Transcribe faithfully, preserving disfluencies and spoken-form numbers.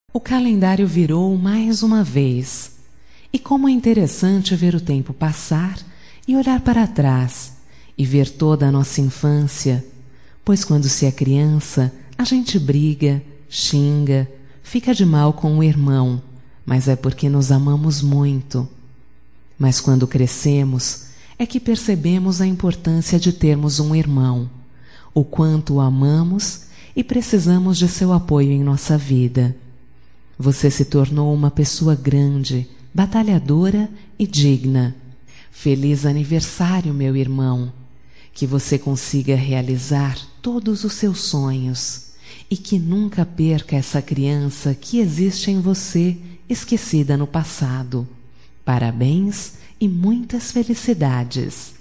O calendário virou mais uma vez. E como é interessante ver o tempo passar e olhar para trás e ver toda a nossa infância, pois quando se é criança, a gente briga, xinga, fica de mal com o irmão, mas é porque nos amamos muito. Mas quando crescemos, é que percebemos a importância de termos um irmão, o quanto o amamos e precisamos de seu apoio em nossa vida. Você se tornou uma pessoa grande, batalhadora e digna. Feliz aniversário, meu irmão! Que você consiga realizar todos os seus sonhos e que nunca perca essa criança que existe em você, esquecida no passado. Parabéns e muitas felicidades!